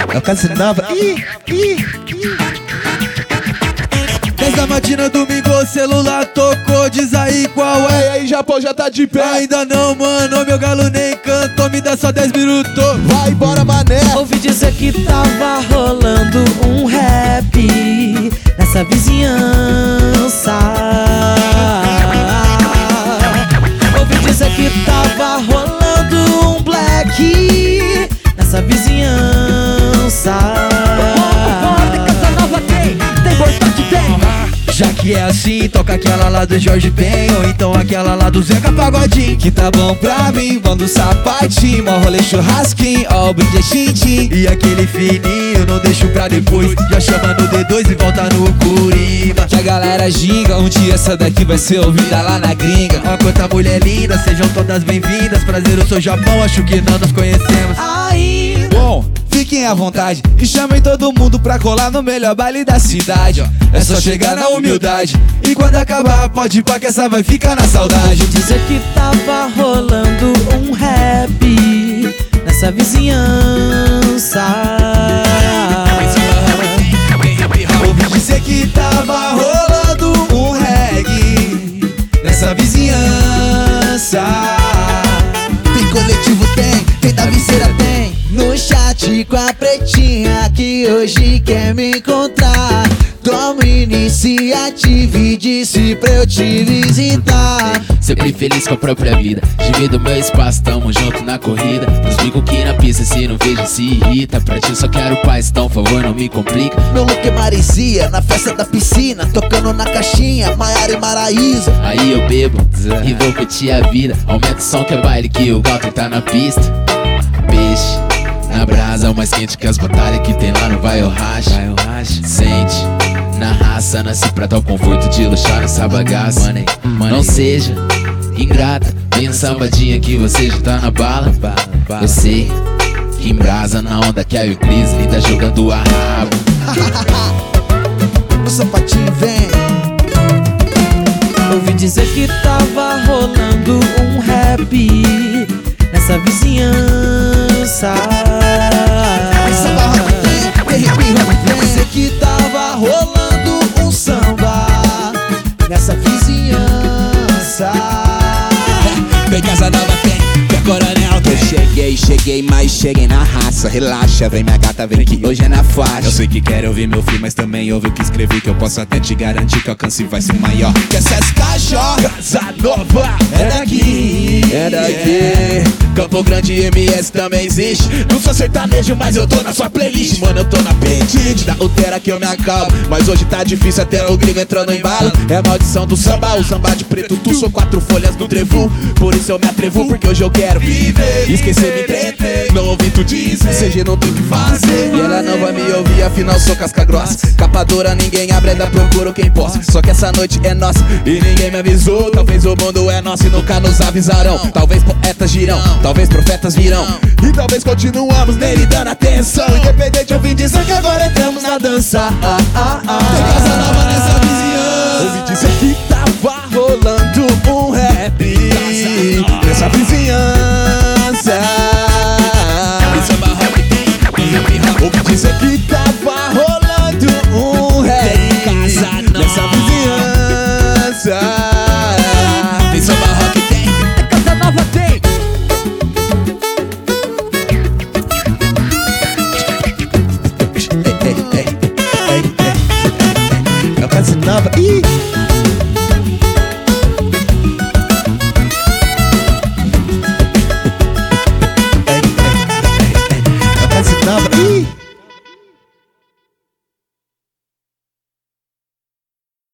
É o Casa Nova. 10 da matina, domingo, o celular tocou. Diz aí qual é. E aí, Japão, já tá de pé? Ainda não, mano, meu galo nem cantou. Me dá só 10 minutos. Vai embora, mané. Ouvi dizer que tava rolando um rap nessa vizinhança. Ouvi dizer que tava rolando um black nessa vizinhança. Tem Casa Nova, tem Bortote, tem. Já que é assim, toca aquela lá do Jorge Ben, ou então aquela lá do Zeca Pagodinho. Que tá bom pra mim, manda um sapatinho, mó rolê churrasquinho, ó o brinquedo xintim. E aquele fininho, não deixo pra depois. Já chama no D2 e volta no Curiba. Que a galera ginga, um dia essa daqui vai ser ouvida lá na gringa. Ó quanta mulher linda, sejam todas bem-vindas. Prazer, eu sou Japão, acho que não nos conhecemos. Bom, fiquem à vontade e chamem todo mundo pra colar no melhor baile da cidade, ó. É só chegar na humildade e quando acabar pode ir pra que essa vai ficar na saudade. Dizer que tava rolando um rap nessa vizinhança. Ouvi dizer que tava rolando um reggae nessa vizinhança. Tem coletivo, tem da viseira, tem. No chat com a pretinha que hoje quer me encontrar. Toma iniciativa e disse pra eu te visitar. Sempre feliz com a própria vida, divido meu espaço, tamo junto na corrida. Nos bicos que na pista, se não vejo, se irrita. Pra ti eu só quero paz, então favor não me complica. Meu look é maresia, na festa da piscina, tocando na caixinha, Maiara e Maraísa. Aí eu bebo e vou curtir a vida. Aumenta o som que é baile que o Walter tá na pista. Peixe na brasa, o mais quente que as batalhas que tem lá no Vai ou Racha. Sente na raça, nasci pra tal conforto de luxar nessa bagaça. Não seja ingrata, vem a sambadinha que você já tá na bala. Eu sei que embrasa na onda que a Euclides linda jogando a rabo. O sapatinho vem. Ouvi dizer que tava rolando um rap nessa vizinhança. Ouvi dizer que tava rolando um samba nessa vizinhança. Vem Casa Nova, tem Coronel, tem. Cheguei, mas cheguei na raça. Relaxa, vem minha gata, vem que hoje é na faixa. Eu sei que quer ouvir meu filho, mas também ouve o que escrevi. Que eu posso até te garantir que o alcance vai ser maior. Que essa SKJ Casa Nova é daqui, é daqui. Campo Grande MS também existe. Não sou sertanejo, mas eu tô na sua playlist. Mano, eu tô na apetite da utera que eu me acalmo. Mas hoje tá difícil até o gringo entrando em bala. É a maldição do samba, o samba de preto. Tu sou 4 folhas do trevo. Por isso eu me atrevo, porque hoje eu quero viver. Esquecer, me entreter, não ouvi tu dizer. CG não tem o que fazer e ela não vai me ouvir, afinal sou casca grossa. Capa dura, ninguém abre, ainda procuro quem possa. Só que essa noite é nossa e ninguém me avisou. Talvez o mundo é nosso e nunca nos avisarão. Talvez poetas girão, talvez profetas virão. E talvez continuamos nele dando atenção. Independente, eu vim dizer que agora entramos na dança. Tem Casa Nova nessa vizinhança. Ouvi dizer que tava rolando um rap nessa vizinhança. Ouvi dizer que tava rolando um rap nessa vizinhança. Tem samba rock, tem Casa Nova, tem. É o Casa Nova.